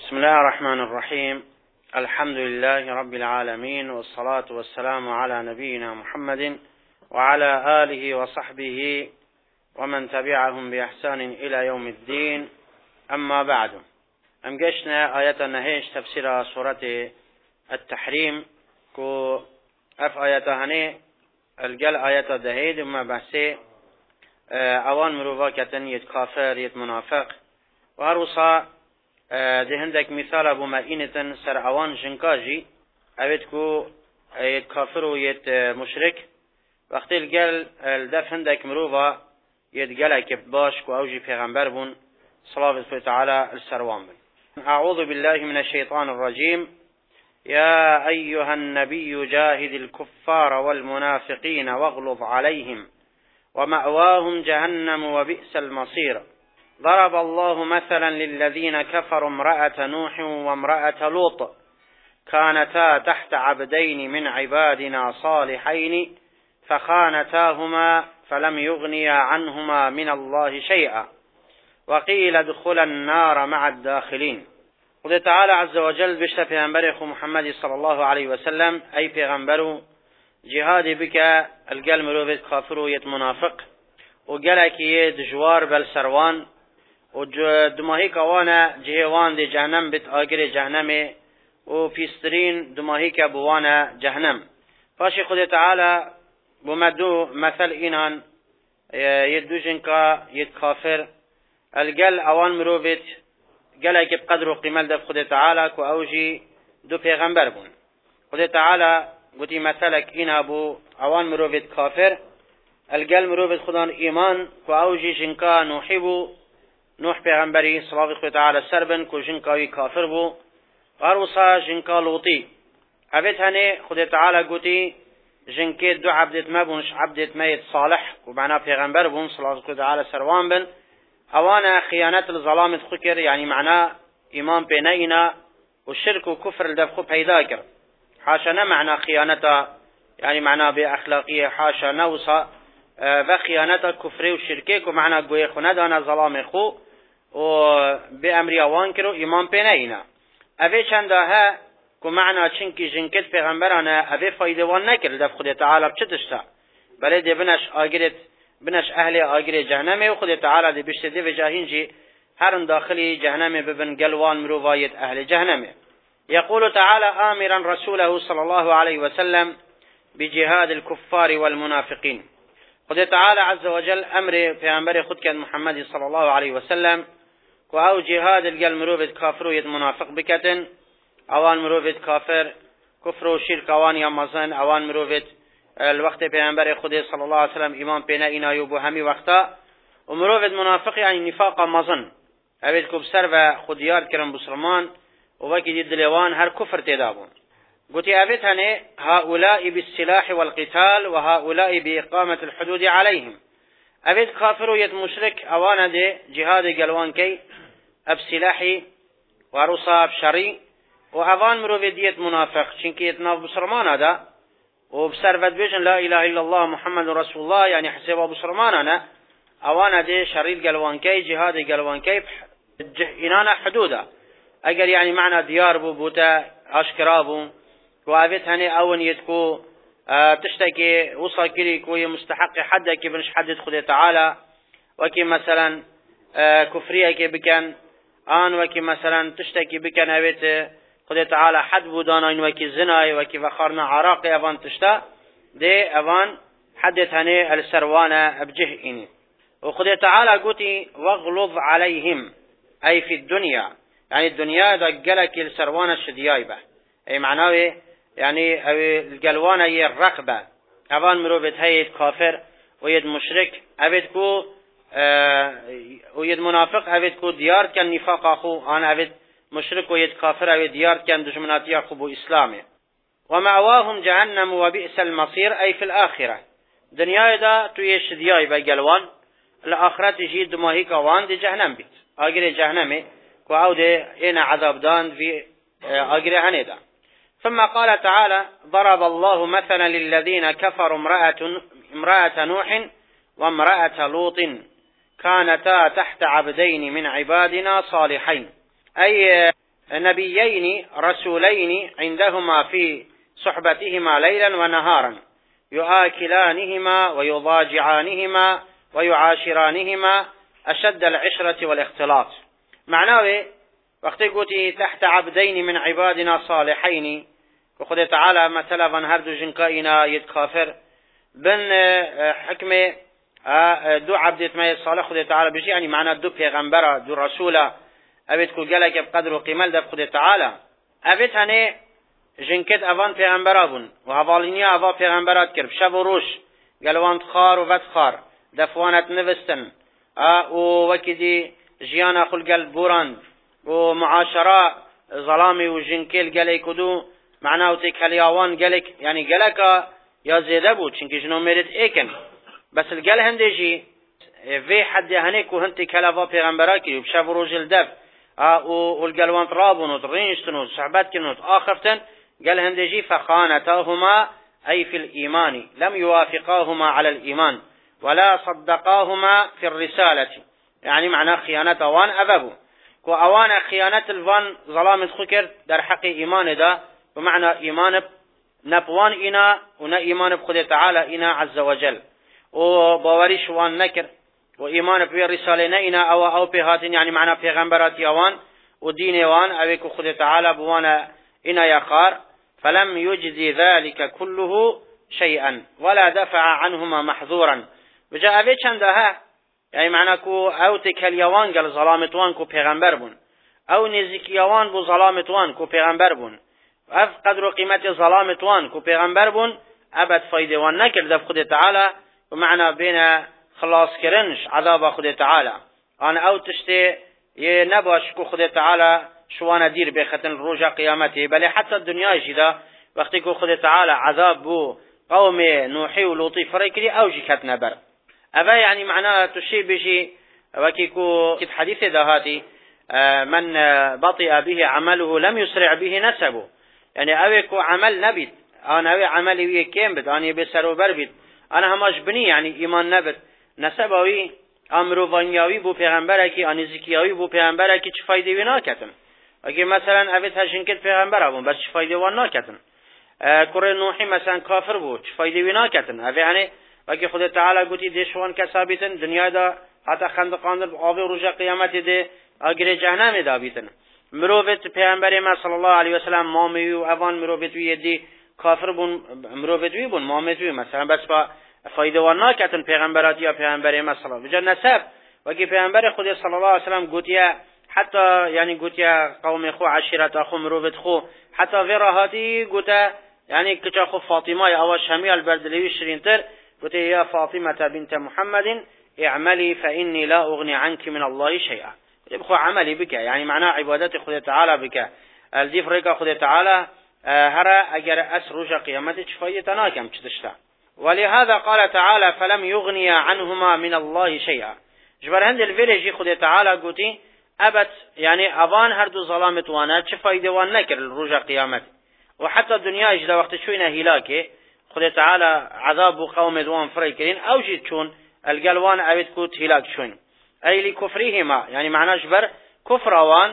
بسم الله الرحمن الرحيم. الحمد لله رب العالمين، والصلاة والسلام على نبينا محمد وعلى آله وصحبه ومن تبعهم بإحسان إلى يوم الدين. أما بعد، أمجشنا آية نهيش تفسير سورة التحريم كو أف آية هني الجل آية دهيد وما بحثي اوان مروفا كتن يت كافر يت منافق وهروصا ده هندك مثال ابو مئينة سر اوان جنكاجي اوید کو يت كافر و يت مشرك وقتی الجل الدف هندك مروفا يت جلك باش كو اوجي پیغمبر بون صلى الله تعالى السروان بن. اعوذ بالله من الشيطان الرجيم. يا أيها النبي جاهد الكفار والمنافقين واغلظ عليهم ومأواهم جهنم وبئس المصير. ضرب الله مثلا للذين كفروا امرأة نوح وامرأة لوط كانتا تحت عبدين من عبادنا صالحين فخانتاهما فلم يغنيا عنهما من الله شيئا وقيل ادخلا النار مع الداخلين. خدا تعالى عز وجل بشت پیغمبر محمد صلى الله عليه وسلم اي پیغمبرو جهاد بك القل مروفت كافر يت منافق وقالك يد جوار بالسروان ودماهي كوانا جهوان دي جهنم بت آجر جهنم وفيسترين دماهي كبوانا جهنم. فاشي خدا تعالى بمدو مثل إنان يدو جنكا يد كافر القل اوان مروفت قالك بقدر قيمال دف خدا تعالى كو اوجي دو پیغمبر بون. خدا تعالى قلتي مثلك إنا بو اوان مروفت كافر القل مروفت خدان ايمان كو اوجي جنكا نوحبو نوح پیغمبری صلى الله تعالى سربن كو جنكاوي كافر بو غاروصا جنكا لوطي اوید هنه خدا تعالى قلتي جنكي دو عبدت ما بونش عبدت ميت صالح ومعنا پیغمبر بون صلى الله تعالى سروان بن اوانا خيانات الظلام خكر يعني معناه ايمان بينينا والشرك وكفر الدفخ بيدا كر حاشا معنى خيانته يعني معناه باخلاقيه حاشا نوصى وخيانته كفر وشركه ومعنى قوي خندانا ظلام خو وبامر اوان كرو ايمان بينينا اوي چندها کو معنى چنکی جنکت پیغمبرانه اوي فایده وان نکر دف خدا تعالی بچتشتا بله دی بنش آگرت بنش اهل آگر جهنم وخد تعالى دي بشتدي وجاهينجي هرن داخلي جهنم ببن قلوان مروفاية اهل جهنم. يقول تعالى آمرا رسوله صلى الله عليه وسلم بجهاد الكفار والمنافقين. خد تعالى عز وجل امر في امر خد كان محمد صلى الله عليه وسلم وهو جهاد القل مروفة كافر ويد منافق بكتن اوان مروفة كافر كفر وشرك اوان يمزن اوان مروفة الوقت پیغمبر خدا صلی الله علیه وسلم ایمان پینا اینا یوبو همی وقتا و مروفد منافق یعنی نفاق مزن اوید کو بسر و خودیار کرن بسرمان و وکی دید دلوان هر کفر تدابون. قلت اوید هنه هؤلاء بالسلاح والقتال و هؤلاء بإقامة الحدود عليهم. اوید کافر و ید مشرک اوان ده جهاد قلوان کی اب سلاحی و رصاب شری و اوان مروفد ید منافق چنکی اتناف بسرمان هذا وبسرفت بيجن لا إله إلا الله محمد رسول الله يعني حسيب أبو سرمان أنا أوانا دي شريط قلوان كي جهاد قلوان كي إنانا حدودا أجر يعني معنى ديار بو بوتا أشكرابو وعافيت هني أون يتكو تشتكي وصل كري كوي مستحق حدك بنش حدد خده تعالى وكي مثلا كفرية كي بكن آن وكي مثلا تشتكي بكن أبيت خدا تعالى حد بودانا وكي زناي وكي فخرنا عراقي اوان تشتا دي اوان حدث هني السروانة بجه إني. وخدا تعالى قوتي واغلظ عليهم أي في الدنيا يعني الدنيا دا قلك السروانة الشديايبة أي معناه يعني القلوانة هي الرقبة اوان مروبت هيد كافر ويد مشرك أبيت كو ويد منافق أبيت كو ديار كان نفاق أخو أنا أبيت مشرك ويد كافر او ديار كان دشمنات يعقوب اسلامي. ومأواهم جهنم وبئس المصير اي في الاخره دنيا دا تويش دياي بقلوان الاخره تجي دماهي كوان دي جهنم بيت اجر جهنم وعود هنا عذاب دان في اجر هنيدا. ثم قال تعالى ضرب الله مثلا للذين كفروا امرأة نوح وامرأة لوط كانتا تحت عبدين من عبادنا صالحين أي نبيين رسولين عندهما في صحبتهما ليلا ونهارا يؤكلانهما ويضاجعانهما ويعاشرانهما أشد العشرة والاختلاط. معناه وقت قلت تحت عبدين من عبادنا صالحين وخذ تعالى مثلا van هر دو جنكائنا يتكافر بن حكمه دو عبدت ما صالح خذ تعالى بشي يعني معناه دو پیغمبر دو رسول ابيت كو جلك بقدر وقيمه ده خذ تعالى ابيت هني جنكت اوان پیغمبر بون و حوالینیا اوا پیغمبرات کرد شب و روش گلوان خار و ود خار دفوانت نوستن و وكدي جيانا خلقل بوران ومعاشرة ظلامي وجنكيل قالي كدو معناه تكاليوان قالك يعني قالك يا زيده بود چونكي جنو ميرت ايكن بس القال هندجي في حد هنيك وهنتي كلافا پیغمبراكي وبشاف روجل دف والقلوان رابون وترينشتن وصحبات كنوت آخرتن قال هندجي فخانتاهما أي في الإيمان لم يوافقاهما على الإيمان ولا صدقاهما في الرسالة يعني معنى خيانة اوان أبابو كو اوان خيانة الوان ظلام خكر در حق إيمان دا بمعنى إيمان نبوان إنا ونا إيمان بخد تعالى إنا عز وجل وباوريش وان نكر وإيمان بالرسالة إنا أو بهاتين يعني معنى پیغمبرات اوان ودين وان أويكو خد تعالى بوانا إنا يقار فلم يجزي ذلك كله شيئا ولا دفع عنهما محظورا بجاء أبي چندها يعني معنى كو او تكاليوان قال ظلامتوان كو پیغمبر بون او نزكيوان بو ظلامتوان كو پیغمبر بون اف قدر قيمة ظلامتوان كو پیغمبر بون ابد فايده وان نكر دف خد تعالى ومعنى بين خلاص كرنش عذاب خد تعالى انا او تشتي ينباش كو خد تعالى شوانا دير بختن رجع قيامته بل حتى الدنيا جدا وقت كو خد تعالى عذاب بو قوم نوحي ولوطي فريكري او جكت نبر أبا يعني معناه تشي بشي وكيكو كت حديث دهاتي من بطئ به عمله لم يسرع به نسبه يعني أويكو عمل نبت أنا أوي عملي ويه كيم بد أنا بسرو بربت أنا هماش بني يعني إيمان نبت نسبوي أمرو فانياوي بو پیغمبركي أني زكياوي بو پیغمبركي چه فايده وينا كتن وكي مثلا أبيت هشنكت پیغمبر بون بس چه فايده وانا كتن كوري نوحي مثلا كافر بو چه فايده وينا كتن أبي يعني وكي خود تعالى قلتي ديشوان كسابتن دنيا دا حتى خندقان در آوه رجا قيامت ده اگر جهنم دا بيتن مروفت پیغمبر ما صلى الله عليه وسلم مامي و اوان مروفت وی دی کافر بون مروفت وی بون مامت وی مثلا بس با فایده وانا کتن پیغمبرات یا پیغمبر ما صلى الله عليه وسلم نسب وكي پیغمبر خود صلى الله عليه وسلم قلتي حتى يعني قلتي قوم خو عشيرت اخو مروفت خو حتى فراهاتي قلت يعني كچا خو فاطمه او شميع البردلوي شرينتر قلت يا فاطمة بنت محمد اعملي فإني لا أغني عنك من الله شيئا يبخو عملي بك يعني معناه عبادتي خذ تعالى بك الديف ريكا خذ تعالى هرا أجر أسرج قيامتك فايتناكم تشتا ولهذا قال تعالى فلم يغني عنهما من الله شيئا جبر هند الفيرجي خذ تعالى قلتي أبت يعني أبان هردو ظلامت وانا فايدة وانكر الرجع قيامت وحتى الدنيا إجدا وقت شوينا هلاكي خد تعالى عذاب قوم دوان فريكرين او جيت شون القلوان اويت كوت هلاك شون اي لكفرهما يعني معناه جبر كفر اوان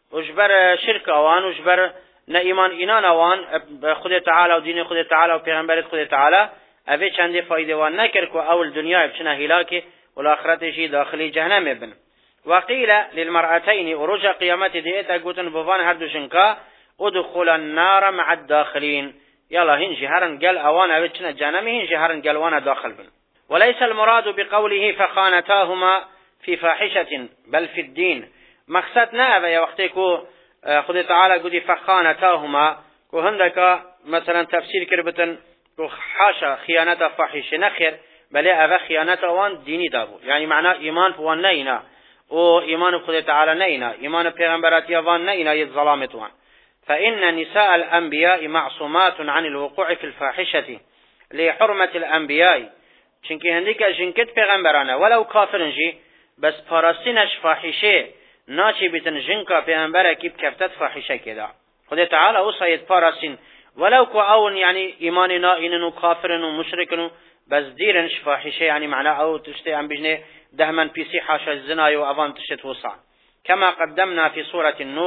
وجبر شرك اوان وجبر نا ايمان اينان اوان خد تعالى ودين خد تعالى وبيغمبر خد تعالى اوي چند فايده وان نكر كو اول دنيا بچنا هلاك والاخرت شي داخلي جهنم ابن وقيل للمرأتين ورجع قيامت ديتا قوتن بوان هردو شنكا ادخل النار مع الداخلين يلا هنجي هرن قال اوانا وچنا جهنم هنجي هرن قال وانا داخل بن وليس المراد بقوله فخانتاهما في فاحشة بل في الدين مقصد نابا يا وقتكو خد تعالى قدي فخانتاهما كو هندك مثلا تفسير كربتن كو حاشا خيانة فاحشة نخير بل ابا خيانة وان ديني دابو يعني معناه ايمان فوان نينا او ايمان خد تعالى نينا ايمان پیغمبرات وان نينا يظلامت وان فإن نساء الأنبياء معصومات عن الوقوع في الفاحشة لحرمة الأنبياء چونكي هنديك جنكت پیغمبرانا ولو كافرنجي بس پارستينش فاحشه ناچي بتن جنكا پیغمبره كيب كفتت فاحشه كدا خد تعالى وصيد پارستين ولو كو اون يعني ايمان نائن وكافرن ومشركن بس ديرنش فاحشه يعني معناه او تشتي ام بجنه دهمن بيسي حاشا الزنا وافان تشت وصع كما قدمنا في سورة النور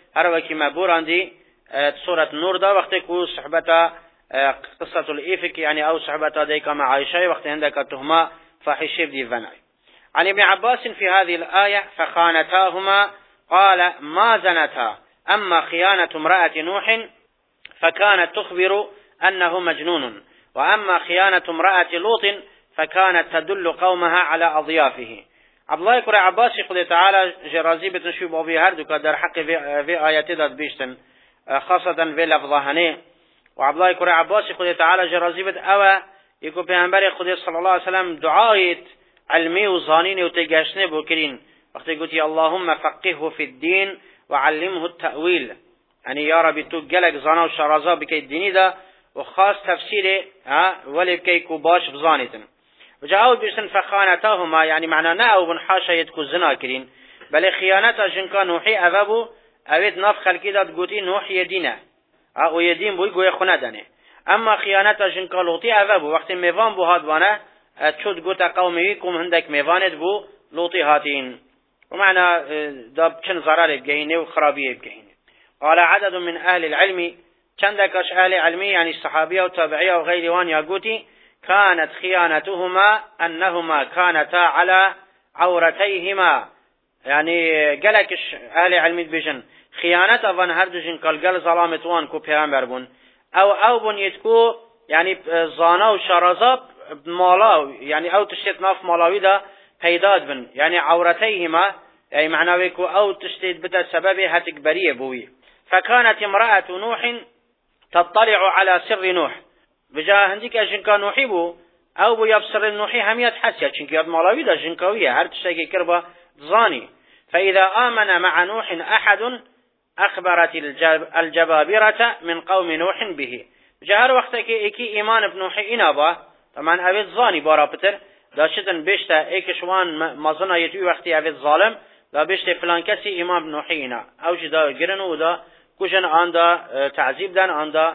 هر وكي ما بوراندي سورة النور دا وقت كو صحبتا قصة الإفك يعني أو صحبتا ديك مع عائشة وقت عندك تهمة فاحشة بدي فناي. عن ابن عباس في هذه الآية فخانتاهما قال ما زنتا، أما خيانة امرأة نوح فكانت تخبر أنه مجنون، وأما خيانة امرأة لوط فكانت تدل قومها على أضيافه. عبد الله كرة عباس يقول تعالى جرازي بتنشوب أبي هردك در حق في آيات داد بيشتن خاصة في لفظهنه. وعبد الله كرة عباس يقول تعالى جرازي بت أوى يقول بيعنبر يقول صلى الله عليه وسلم دعاية علمي وظانين وتجاشنه بكرين وقت قلت اللهم فقهه في الدين وعلمه التأويل، يعني يا ربي تقلق زنا وشرازا بكي الديني ده وخاص تفسيره ولي بكي كوباش بزانيتن. وجاءوا بيسن فخانتاهما يعني معنى ناو بن حاشا يتكو الزنا كرين بل خيانتا جنكا نوحي أذابو أبيت ناف خلقي داد قوتي نوح يدينه ويدين بوي قوي خونه دانه. أما خيانتا جنكا لوطي أذابو وقت ميوان بو هادوانا تشود قوتا قوميكم هندك ميواند بو لوطي هاتين، ومعنى داب كن ضرر بجهينه وخرابيه بجهينه. قال عدد من أهل العلم كندكش أهل علمي يعني الصحابية والتابعية وغير وان يقوتي كانت خيانتهما أنهما كانتا على عورتيهما، يعني قالكش أهل علمي بجن خيانة فان هردجن قال ظلامت وان كو پیغمبر بون أو بون يتكو يعني زانا وشرازاب مالاو يعني أو تشتت ناف مالاوي دا پیداد بن يعني عورتيهما يعني معناه كو أو تشتت بدا سبب هتكبرية بوي. فكانت امرأة نوح تطلع على سر نوح بجا هنديك جنكا نوحي بو او بو يبصر النوحي هميت حسيا چنك ياد مالاوي دا جنكاوية هر تشتاكي كربا ظاني. فإذا آمن مع نوح أحد أخبرت الجبابرة من قوم نوح به. بجا هر وقتك ايكي ايمان بنوحي انابا طبعا اويد ظاني بارا بتر داشتن بيشتا ايكشوان مظنة يتوي وقتي اويد ظالم دا بيشتا فلان كسي ايمان بنوحي انا او جدا گرنو دا كوشن آندا تعذيب دان آندا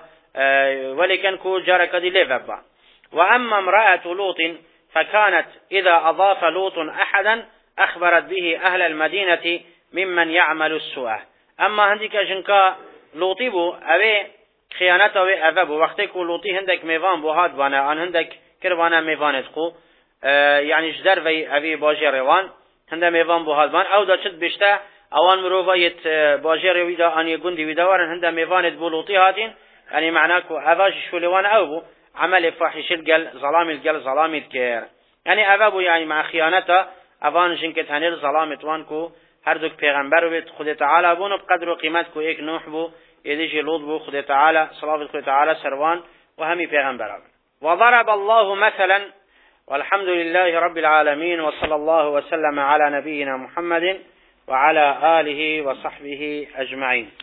ولكن كو جارك دي لفبا. وأما امرأة لوط فكانت إذا أضاف لوط أحدا أخبرت به أهل المدينة ممن يعمل السوء. أما هندك جنكا لوطي بو أبي خيانته وأبو وقتك لوطي هندك ميفان بو هاد بانا أن هندك كربانا ميفان تقو يعني جدر في أبي باجي روان هند ميفان بو هاد بان أو دا شد بشتا اوان مروفايت باجر ويدا اني غندي ويدا ورن هندا ميفاند بولوطي هاتين يعني معناكو اواج شولوان او عمل فاحش القل ظلام القل ظلام الكير يعني ابابو يعني مع خيانته اوان جنكت هنر ظلامت وانكو هردوك پیغمبر ويت خود تعالى بون بقدر قيمتكو ايك نوح بو يديجي لوط بو خود تعالى صلاة خود تعالى سروان وهمي پیغمبر. وضرب الله مثلا والحمد لله رب العالمين وصلى الله وسلم على نبينا محمد وعلى آله وصحبه أجمعين.